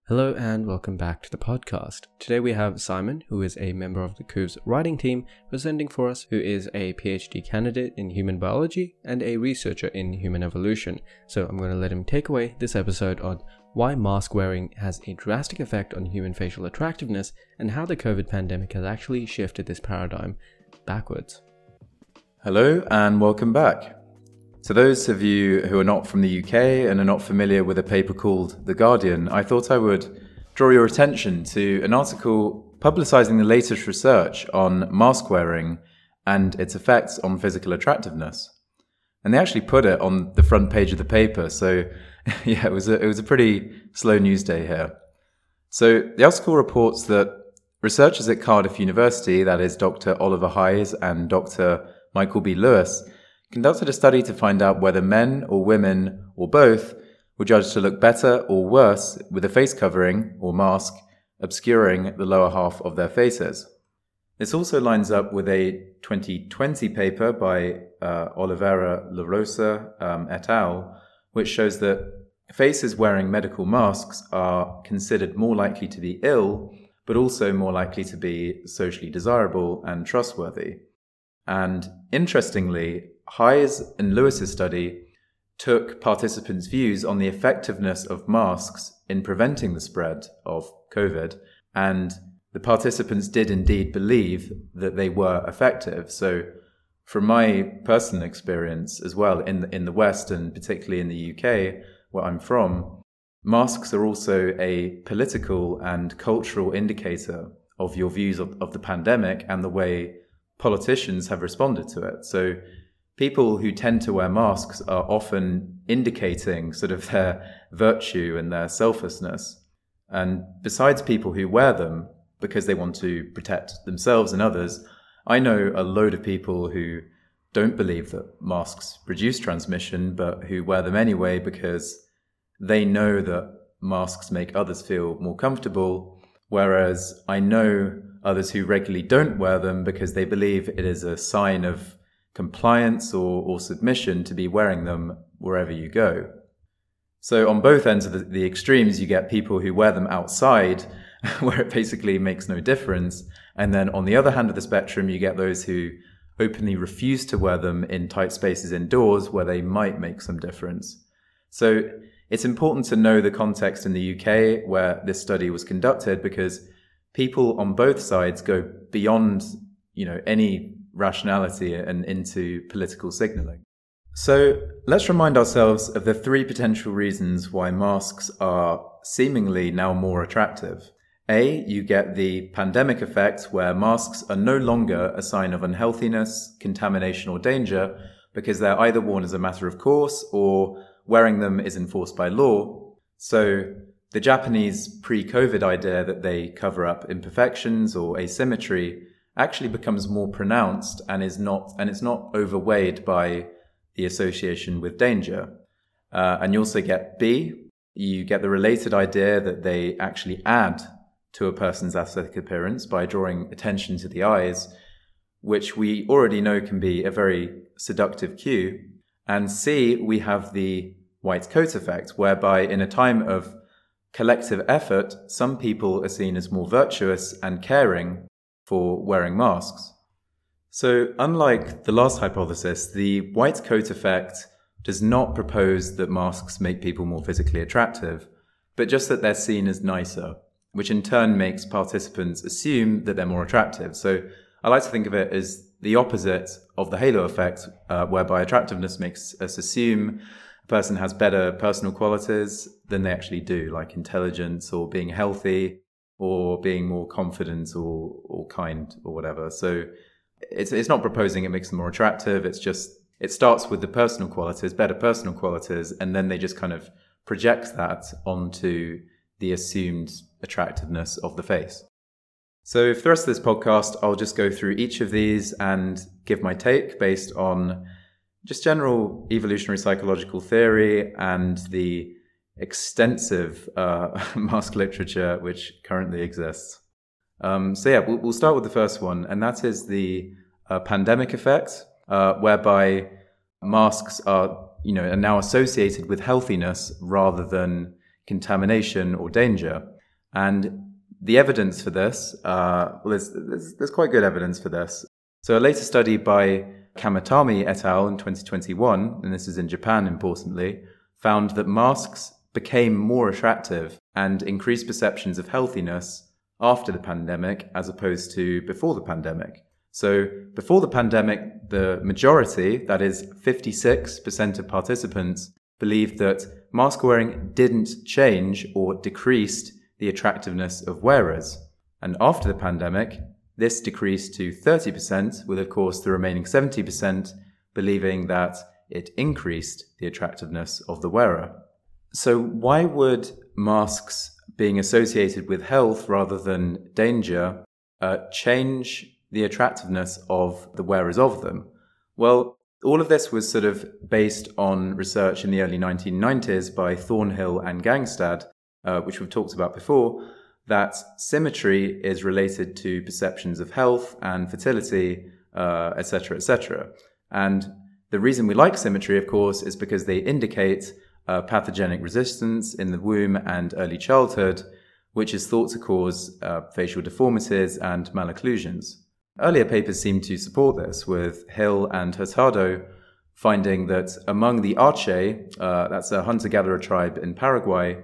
Hello and welcome back to the podcast. Today we have Simon, who is a member of the COOV's writing team, presenting for us, who is a PhD candidate in human biology and a researcher in human evolution. So I'm going to let him take away this episode on why mask wearing has a drastic effect on human facial attractiveness and how the COVID pandemic has actually shifted this paradigm backwards. Hello and welcome back. To those of you who are not from the UK and are not familiar with a paper called The Guardian, I thought I would draw your attention to an article publicising the latest research on mask wearing and its effects on physical attractiveness. And they actually put it on the front page of the paper, so yeah, it was a pretty slow news day here. So the article reports that researchers at Cardiff University, that is Dr. Oliver Hayes and Dr. Michael B. Lewis, conducted a study to find out whether men or women or both were judged to look better or worse with a face covering or mask obscuring the lower half of their faces. This also lines up with a 2020 paper by Oliveira LaRosa et al., which shows that faces wearing medical masks are considered more likely to be ill, but also more likely to be socially desirable and trustworthy. And interestingly, Hayes and Lewis's study took participants' views on the effectiveness of masks in preventing the spread of COVID, and the participants did indeed believe that they were effective. So from my personal experience as well in the West, and particularly in the UK, where I'm from, masks are also a political and cultural indicator of your views of the pandemic and the way politicians have responded to it. So people who tend to wear masks are often indicating sort of their virtue and their selflessness. And besides people who wear them because they want to protect themselves and others, I know a load of people who don't believe that masks reduce transmission, but who wear them anyway because they know that masks make others feel more comfortable, whereas I know others who regularly don't wear them because they believe it is a sign of compliance or submission to be wearing them wherever you go. So on both ends of the extremes, you get people who wear them outside where it basically makes no difference. And then on the other hand of the spectrum, you get those who openly refuse to wear them in tight spaces indoors where they might make some difference. So it's important to know the context in the UK where this study was conducted, because people on both sides go beyond, any rationality and into political signaling. So let's remind ourselves of the three potential reasons why masks are seemingly now more attractive. A, you get the pandemic effect where masks are no longer a sign of unhealthiness, contamination or danger because they're either worn as a matter of course or wearing them is enforced by law. So the Japanese pre-COVID idea that they cover up imperfections or asymmetry actually becomes more pronounced and it's not overweighed by the association with danger. And you also get B, you get the related idea that they actually add to a person's aesthetic appearance by drawing attention to the eyes, which we already know can be a very seductive cue. And C, we have the white coat effect, whereby in a time of collective effort, some people are seen as more virtuous and caring for wearing masks. So unlike the last hypothesis, the white coat effect does not propose that masks make people more physically attractive, but just that they're seen as nicer, which in turn makes participants assume that they're more attractive. So I like to think of it as the opposite of the halo effect, whereby attractiveness makes us assume a person has better personal qualities than they actually do, like intelligence or being healthy or being more confident or kind or whatever. So it's not proposing it makes them more attractive. It's just, it starts with the personal qualities, better personal qualities, and then they just kind of project that onto the assumed attractiveness of the face. So for the rest of this podcast, I'll just go through each of these and give my take based on just general evolutionary psychological theory and the extensive mask literature which currently exists. We'll start with the first one, and that is the pandemic effect, whereby masks are now associated with healthiness rather than contamination or danger. And the evidence for this, there's quite good evidence for this. So a later study by Kamatami et al. In 2021, and this is in Japan importantly, found that masks became more attractive and increased perceptions of healthiness after the pandemic as opposed to before the pandemic. So before the pandemic, the majority, that is 56% of participants, believed that mask wearing didn't change or decreased the attractiveness of wearers. And after the pandemic, this decreased to 30%, with of course the remaining 70% believing that it increased the attractiveness of the wearer. So why would masks being associated with health rather than danger change the attractiveness of the wearers of them? Well, all of this was sort of based on research in the early 1990s by Thornhill and Gangstad, which we've talked about before, that symmetry is related to perceptions of health and fertility, etc., etc. And the reason we like symmetry, of course, is because they indicate pathogenic resistance in the womb and early childhood, which is thought to cause facial deformities and malocclusions. Earlier papers seem to support this, with Hill and Hurtado finding that among the Ache, that's a hunter-gatherer tribe in Paraguay,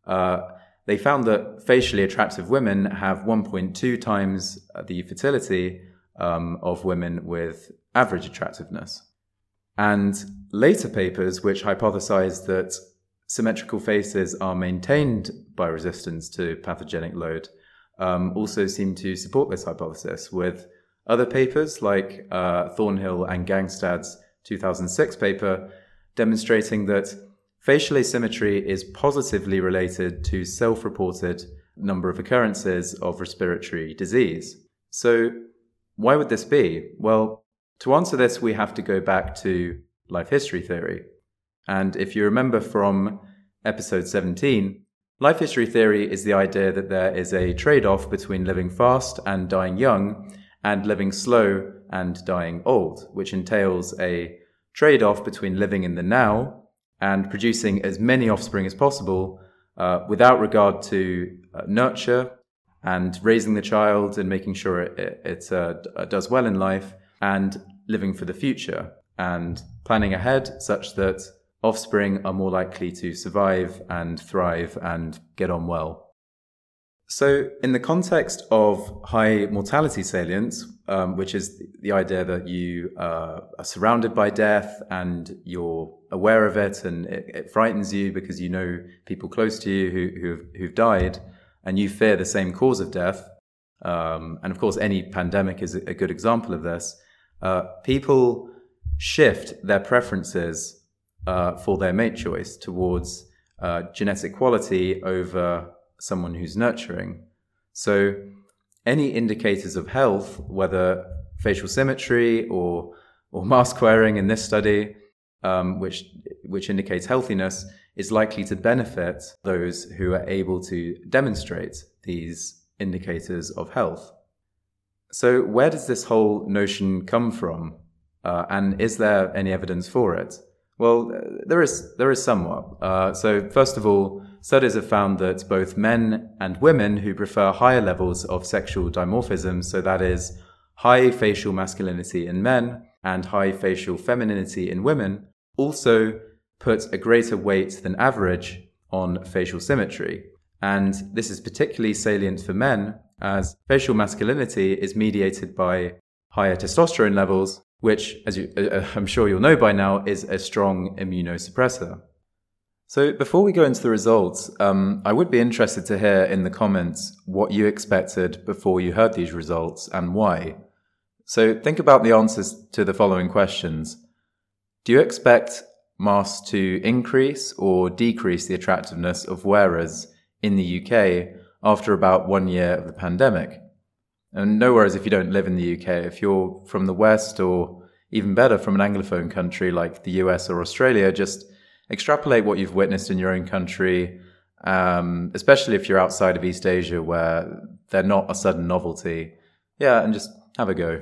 they found that facially attractive women have 1.2 times the fertility of women with average attractiveness. And later papers, which hypothesized that symmetrical faces are maintained by resistance to pathogenic load, also seem to support this hypothesis, with other papers like Thornhill and Gangstad's 2006 paper demonstrating that facial asymmetry is positively related to self-reported number of occurrences of respiratory disease. So why would this be? Well, to answer this, we have to go back to life history theory. And if you remember from episode 17, life history theory is the idea that there is a trade-off between living fast and dying young and living slow and dying old, which entails a trade-off between living in the now and producing as many offspring as possible without regard to nurture and raising the child and making sure it does well in life, and living for the future and planning ahead such that offspring are more likely to survive and thrive and get on well. So in the context of high mortality salience, which is the idea that you are surrounded by death and you're aware of it and it frightens you because you know people close to you who've died and you fear the same cause of death, and of course any pandemic is a good example of this, people shift their preferences for their mate choice towards genetic quality over someone who's nurturing. So any indicators of health, whether facial symmetry or mask wearing in this study, which indicates healthiness, is likely to benefit those who are able to demonstrate these indicators of health. So where does this whole notion come from? And is there any evidence for it? Well, there is somewhat. So first of all, studies have found that both men and women who prefer higher levels of sexual dimorphism, so that is high facial masculinity in men and high facial femininity in women, also put a greater weight than average on facial symmetry. And this is particularly salient for men, as facial masculinity is mediated by higher testosterone levels, which, as I'm sure you'll know by now, is a strong immunosuppressor. So before we go into the results, I would be interested to hear in the comments what you expected before you heard these results and why. So think about the answers to the following questions. Do you expect masks to increase or decrease the attractiveness of wearers in the UK after about 1 year of the pandemic? And no worries if you don't live in the UK. If you're from the West, or even better, from an Anglophone country like the US or Australia, just extrapolate what you've witnessed in your own country, especially if you're outside of East Asia where they're not a sudden novelty. Yeah, and just have a go.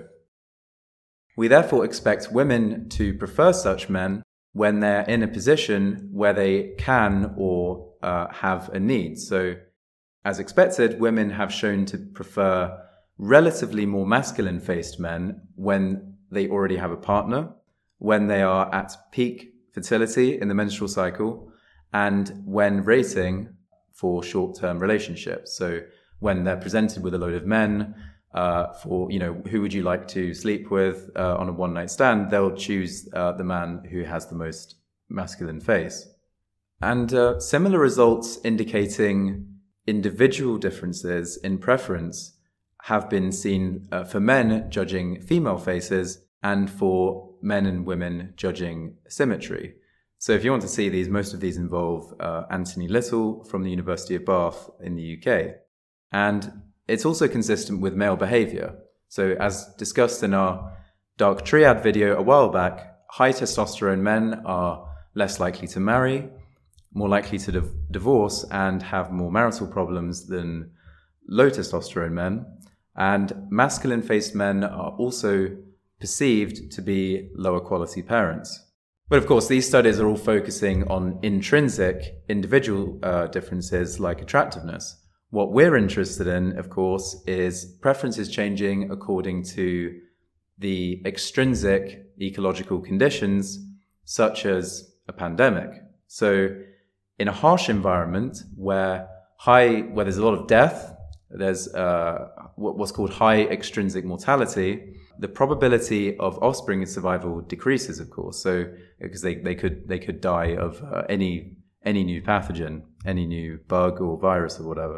We therefore expect women to prefer such men when they're in a position where they can or have a need. So as expected, women have shown to prefer relatively more masculine-faced men when they already have a partner, when they are at peak fertility in the menstrual cycle, and when rating for short-term relationships. So when they're presented with a load of men for, who would you like to sleep with on a one-night stand, they'll choose the man who has the most masculine face. And similar results indicating individual differences in preference have been seen for men judging female faces and for men and women judging symmetry. So if you want to see these, most of these involve Anthony Little from the University of Bath in the UK. And it's also consistent with male behavior. So as discussed in our Dark Triad video a while back, high testosterone men are less likely to marry, more likely to divorce, and have more marital problems than low testosterone men. And masculine-faced men are also perceived to be lower quality parents. But of course, these studies are all focusing on intrinsic individual differences like attractiveness. What we're interested in, of course, is preferences changing according to the extrinsic ecological conditions, such as a pandemic. So in a harsh environment where there's a lot of death, there's what's called high extrinsic mortality, the probability of offspring survival decreases, of course. So because they could die of any new pathogen, any new bug or virus or whatever.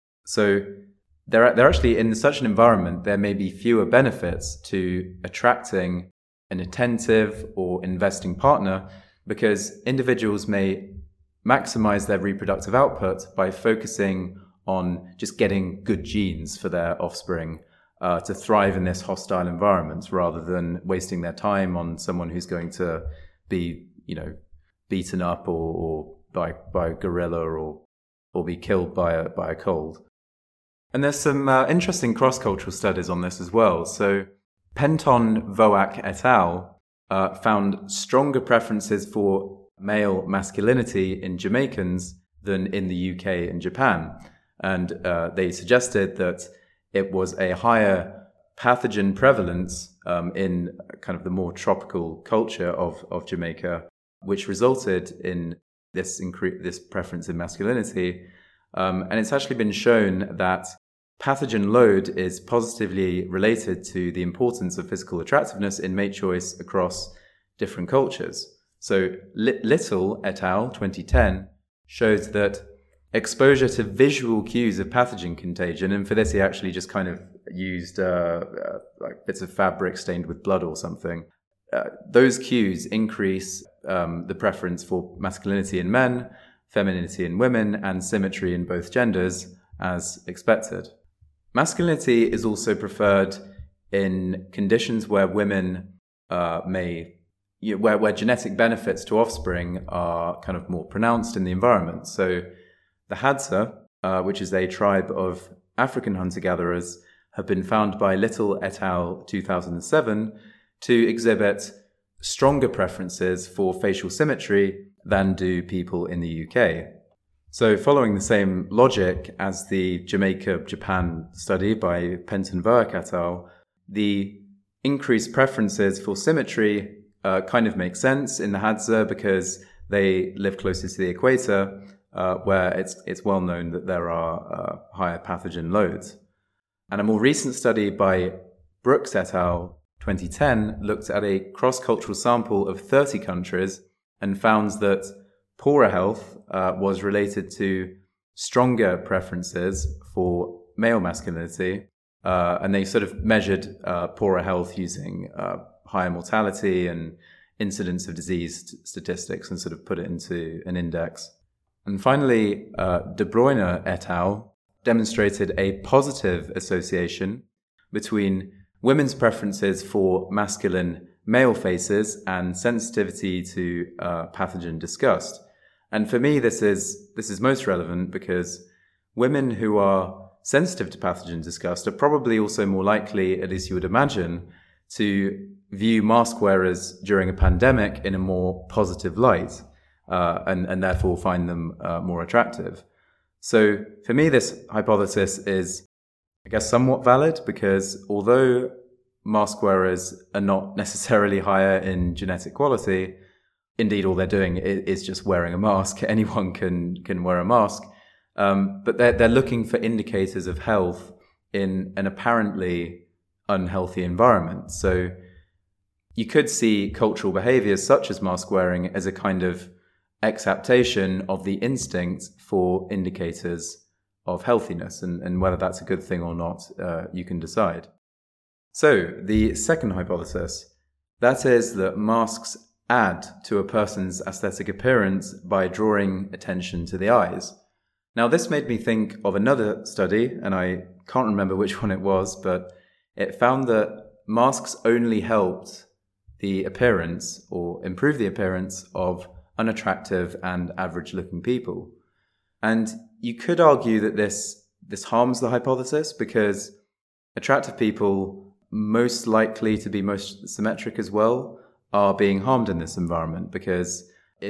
So they're actually in such an environment, there may be fewer benefits to attracting an attentive or investing partner, because individuals may maximize their reproductive output by focusing on just getting good genes for their offspring to thrive in this hostile environment, rather than wasting their time on someone who's going to be, beaten up or by a gorilla or be killed by a cold. And there's some interesting cross-cultural studies on this as well. So Penton, Voak et al. Found stronger preferences for male masculinity in Jamaicans than in the UK and Japan. And they suggested that it was a higher pathogen prevalence in kind of the more tropical culture of Jamaica, which resulted in this preference in masculinity. And it's actually been shown that pathogen load is positively related to the importance of physical attractiveness in mate choice across different cultures. So Little et al. 2010 shows that exposure to visual cues of pathogen contagion, and for this he actually just kind of used like bits of fabric stained with blood or something. Those cues increase the preference for masculinity in men, femininity in women, and symmetry in both genders, as expected. Masculinity is also preferred in conditions where women where genetic benefits to offspring are kind of more pronounced in the environment. So the Hadza, which is a tribe of African hunter-gatherers, have been found by Little et al. 2007 to exhibit stronger preferences for facial symmetry than do people in the UK. So following the same logic as the Jamaica-Japan study by Penton, Voak et al., the increased preferences for symmetry kind of make sense in the Hadza because they live closer to the equator, where it's well known that there are higher pathogen loads. And a more recent study by Brooks et al. 2010 looked at a cross-cultural sample of 30 countries and found that poorer health was related to stronger preferences for male masculinity, and they sort of measured poorer health using higher mortality and incidence of disease statistics and sort of put it into an index. And finally, De Bruyne et al. Demonstrated a positive association between women's preferences for masculine male faces and sensitivity to pathogen disgust. And for me, this is most relevant because women who are sensitive to pathogen disgust are probably also more likely, at least you would imagine, to view mask wearers during a pandemic in a more positive light, and therefore find them more attractive. So for me, this hypothesis is, I guess, somewhat valid because although mask wearers are not necessarily higher in genetic quality, indeed all they're doing is just wearing a mask. Anyone can wear a mask. But they're looking for indicators of health in an apparently unhealthy environment. So you could see cultural behaviors such as mask wearing as a kind of exaptation of the instinct for indicators of healthiness, and whether that's a good thing or not, you can decide. So the second hypothesis, that is that masks add to a person's aesthetic appearance by drawing attention to the eyes. Now, this made me think of another study, and I can't remember which one it was, but it found that masks only helped the appearance or improve the appearance of unattractive and average-looking people. And you could argue that this harms the hypothesis because attractive people, most likely to be most symmetric as well, are being harmed in this environment because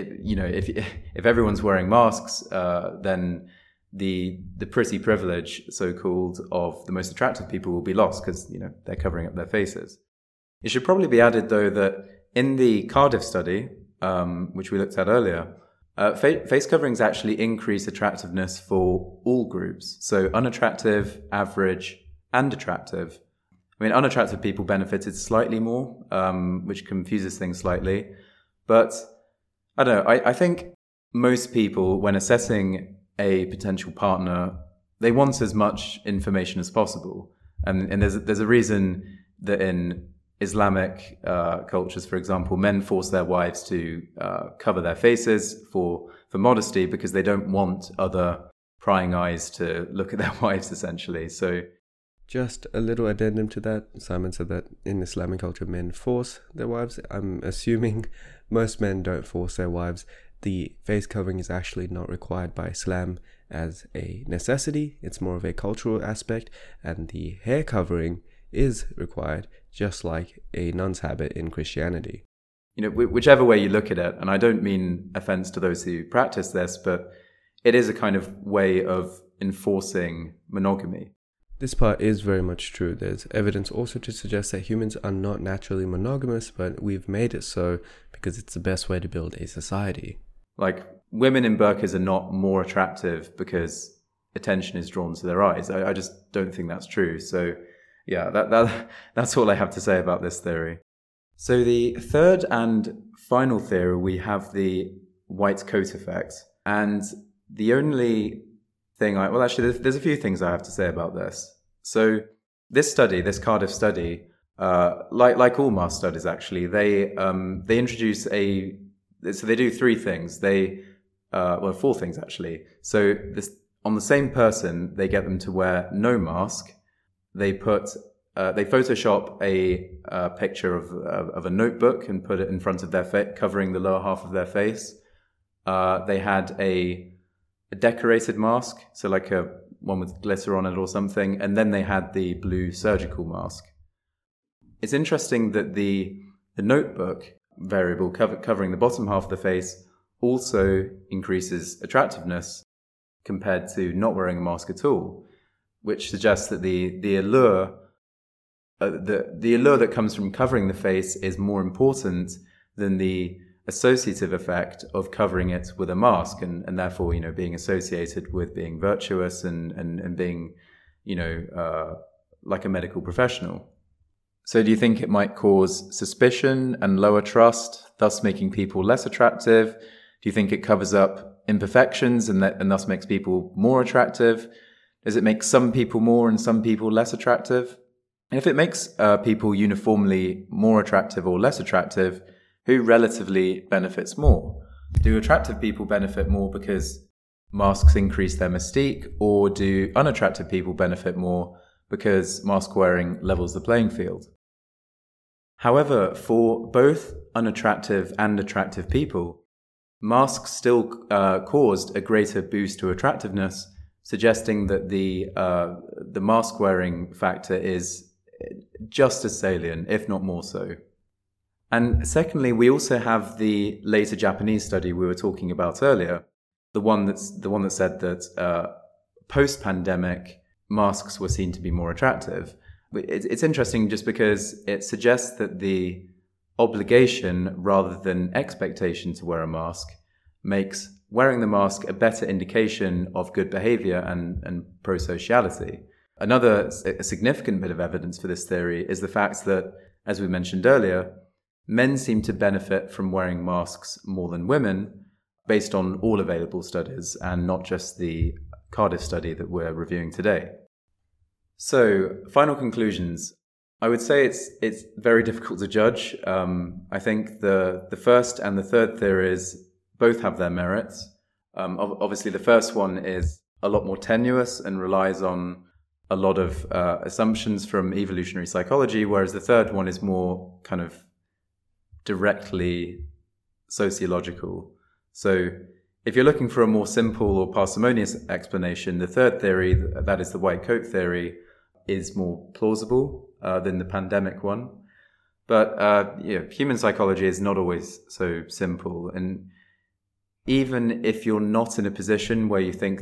if everyone's wearing masks, then the pretty privilege, so-called, of the most attractive people will be lost because they're covering up their faces. It should probably be added, though, that in the Cardiff study, which we looked at earlier, face coverings actually increase attractiveness for all groups. So unattractive, average, and attractive. I mean, unattractive people benefited slightly more, which confuses things slightly. But I don't know. I think most people, when assessing a potential partner, they want as much information as possible. And there's a reason that in Islamic cultures, for example, men force their wives to cover their faces for modesty because they don't want other prying eyes to look at their wives, essentially. So, just a little addendum to that. Simon said that in Islamic culture, men force their wives. I'm assuming most men don't force their wives. The face covering is actually not required by Islam as a necessity. It's more of a cultural aspect, and the hair covering is required, just like a nun's habit in Christianity. Whichever way you look at it, and I don't mean offense to those who practice this, but it is a kind of way of enforcing monogamy. This part is very much true. There's evidence also to suggest that humans are not naturally monogamous, but we've made it so because it's the best way to build a society. Like, women in burqas are not more attractive because attention is drawn to their eyes. I just don't think that's true. So, yeah, that's all I have to say about this theory. So the third and final theory, we have the white coat effect. And the only thing there's a few things I have to say about this. So this study, this Cardiff study, like all mask studies, actually, they introduce so they do three things. Four things, actually. So on the same person, they get them to wear no mask. They Photoshop a picture of a notebook and put it in front of their face, covering the lower half of their face. They had a decorated mask, so like one with glitter on it or something, and then they had the blue surgical mask. It's interesting that the notebook variable covering the bottom half of the face also increases attractiveness compared to not wearing a mask at all, which suggests that the allure that comes from covering the face is more important than the associative effect of covering it with a mask, and therefore, being associated with being virtuous and being, like a medical professional. So do you think it might cause suspicion and lower trust, thus making people less attractive? Do you think it covers up imperfections and thus makes people more attractive? Does it make some people more and some people less attractive? And if it makes people uniformly more attractive or less attractive, who relatively benefits more? Do attractive people benefit more because masks increase their mystique, or do unattractive people benefit more because mask wearing levels the playing field? However, for both unattractive and attractive people, masks still caused a greater boost to attractiveness, suggesting that the mask wearing factor is just as salient, if not more so. And secondly, we also have the later Japanese study we were talking about earlier, the one that said that post-pandemic, masks were seen to be more attractive. It's interesting just because it suggests that the obligation rather than expectation to wear a mask makes wearing the mask a better indication of good behavior and pro-sociality. Another significant bit of evidence for this theory is the fact that, as we mentioned earlier, men seem to benefit from wearing masks more than women based on all available studies and not just the Cardiff study that we're reviewing today. So, final conclusions. I would say it's very difficult to judge. I think the first and the third theories both have their merits. Obviously, the first one is a lot more tenuous and relies on a lot of assumptions from evolutionary psychology, whereas the third one is more kind of directly sociological. So if you're looking for a more simple or parsimonious explanation, the third theory, that is the white coat theory, is more plausible than the pandemic one. But human psychology is not always so simple. And even if you're not in a position where you think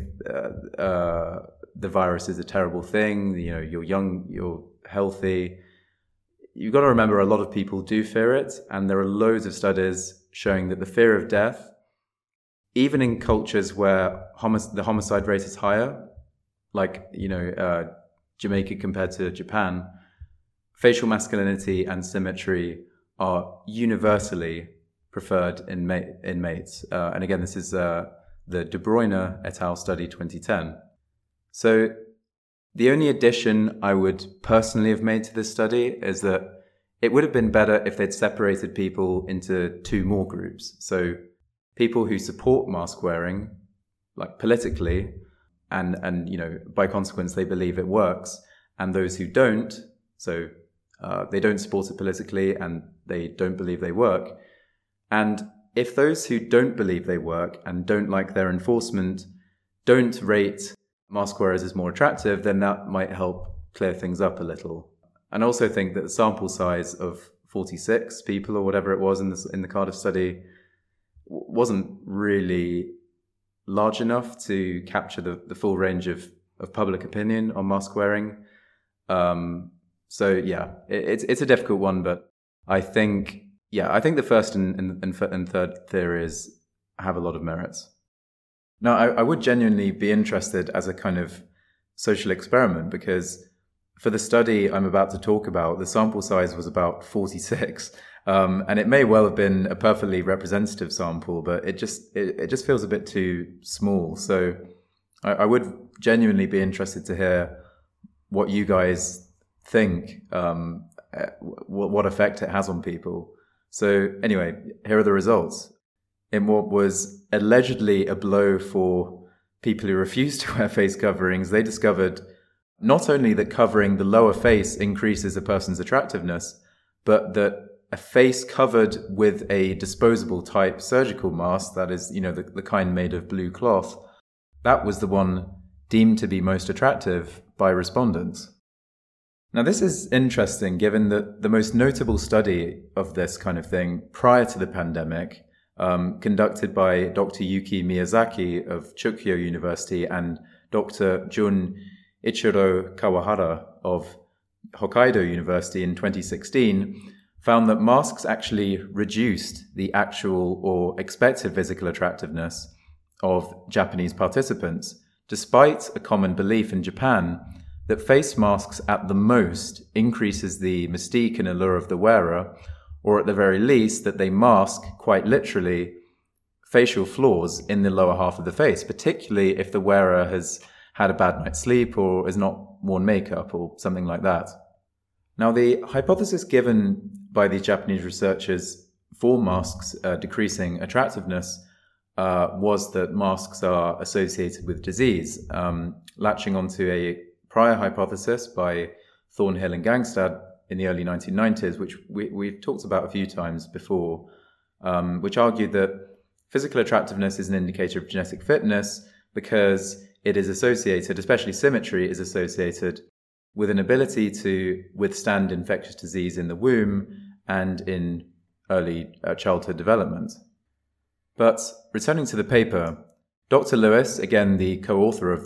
the virus is a terrible thing, you're young, you're healthy, you've got to remember a lot of people do fear it. And there are loads of studies showing that the fear of death, even in cultures where the homicide rate is higher, like, Jamaica compared to Japan, facial masculinity and symmetry are universally preferred in mates. And again, this is the De Bruyne et al. Study 2010. So the only addition I would personally have made to this study is that it would have been better if they'd separated people into two more groups. So people who support mask wearing, like politically, and by consequence they believe it works, and those who don't, so they don't support it politically and they don't believe they work. And if those who don't believe they work and don't like their enforcement don't rate mask wearers as more attractive, then that might help clear things up a little. And I also think that the sample size of 46 people or whatever it was in the Cardiff study wasn't really large enough to capture the full range of public opinion on mask wearing. So yeah, it's a difficult one, but I think the first and third theories have a lot of merits. Now, I would genuinely be interested as a kind of social experiment, because for the study I'm about to talk about, the sample size was about 46. And it may well have been a perfectly representative sample, but it just feels a bit too small. So I would genuinely be interested to hear what you guys think, what effect it has on people. So anyway, here are the results. In what was allegedly a blow for people who refused to wear face coverings, they discovered not only that covering the lower face increases a person's attractiveness, but that a face covered with a disposable type surgical mask, that is, the kind made of blue cloth, that was the one deemed to be most attractive by respondents. Now, this is interesting given that the most notable study of this kind of thing prior to the pandemic, conducted by Dr. Yuki Miyazaki of Chukyo University and Dr. Jun Ichiro Kawahara of Hokkaido University in 2016, found that masks actually reduced the actual or expected physical attractiveness of Japanese participants, despite a common belief in Japan that face masks at the most increases the mystique and allure of the wearer, or at the very least that they mask, quite literally, facial flaws in the lower half of the face, particularly if the wearer has had a bad night's sleep or has not worn makeup or something like that. Now, the hypothesis given by these Japanese researchers for masks decreasing attractiveness was that masks are associated with disease, latching onto a prior hypothesis by Thornhill and Gangstad in the early 1990s, which we've talked about a few times before, which argued that physical attractiveness is an indicator of genetic fitness because it is associated, especially symmetry, is associated with an ability to withstand infectious disease in the womb and in early childhood development. But returning to the paper, Dr. Lewis, again the co-author of the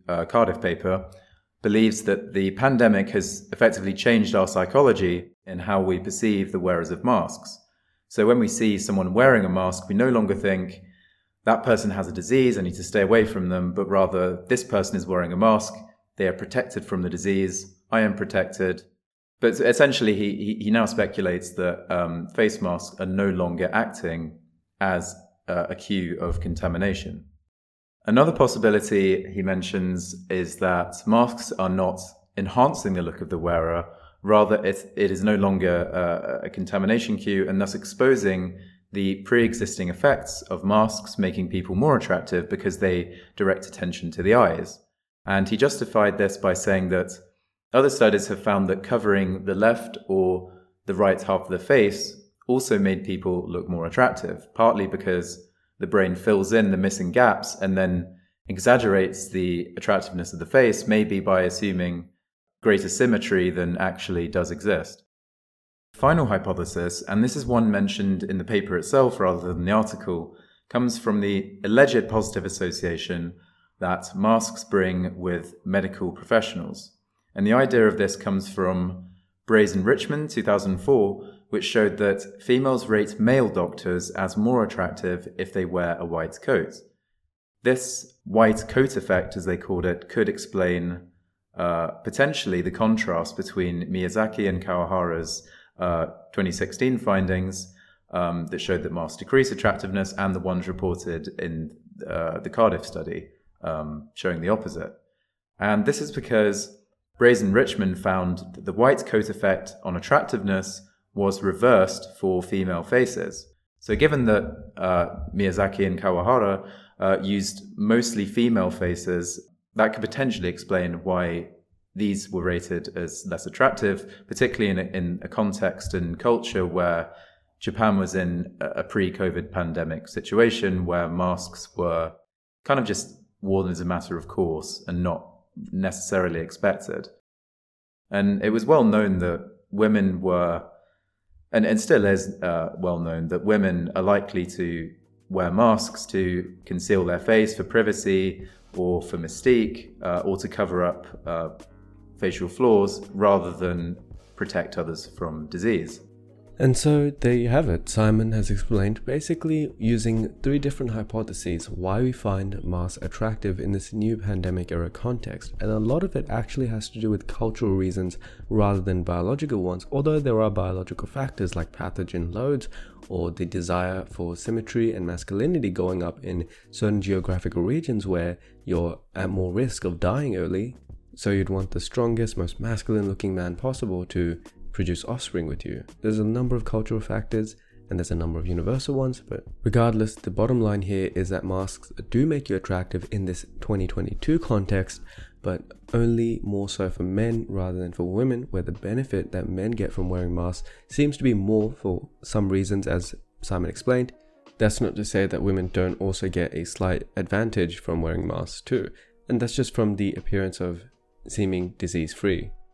Cardiff paper, believes that the pandemic has effectively changed our psychology in how we perceive the wearers of masks. So when we see someone wearing a mask, we no longer think, that person has a disease, I need to stay away from them, but rather, this person is wearing a mask, they are protected from the disease, I am protected. But essentially, he now speculates that face masks are no longer acting as a cue of contamination. Another possibility he mentions is that masks are not enhancing the look of the wearer, rather it is no longer a contamination cue, and thus exposing the pre-existing effects of masks, making people more attractive because they direct attention to the eyes. And he justified this by saying that other studies have found that covering the left or the right half of the face also made people look more attractive, partly because the brain fills in the missing gaps and then exaggerates the attractiveness of the face, maybe by assuming greater symmetry than actually does exist. Final hypothesis, and this is one mentioned in the paper itself rather than the article, comes from the alleged positive association that masks bring with medical professionals. And the idea of this comes from Brazen Richmond 2004, which showed that females rate male doctors as more attractive if they wear a white coat. This white coat effect, as they called it, could explain potentially the contrast between Miyazaki and Kawahara's 2016 findings that showed that masks decrease attractiveness and the ones reported in the Cardiff study showing the opposite. And this is because Brazen Richmond found that the white coat effect on attractiveness was reversed for female faces. So given that Miyazaki and Kawahara used mostly female faces, that could potentially explain why these were rated as less attractive, particularly in a context and culture where Japan was in a pre-COVID pandemic situation where masks were kind of just worn as a matter of course and not necessarily expected. And it was well known that women were, and still is well known, that women are likely to wear masks to conceal their face for privacy or for mystique or to cover up facial flaws rather than protect others from disease. And so there you have it. Simon has explained basically using 3 different hypotheses why we find masks attractive in this new pandemic era context. And a lot of it actually has to do with cultural reasons rather than biological ones, although there are biological factors like pathogen loads or the desire for symmetry and masculinity going up in certain geographical regions where you're at more risk of dying early. So you'd want the strongest, most masculine looking man possible to produce offspring with you. There's a number of cultural factors and there's a number of universal ones, but regardless, the bottom line here is that masks do make you attractive in this 2022 context, but only more so for men rather than for women, where the benefit that men get from wearing masks seems to be more for some reasons, as Simon explained. That's not to say that women don't also get a slight advantage from wearing masks too, and that's just from the appearance of seeming disease-free.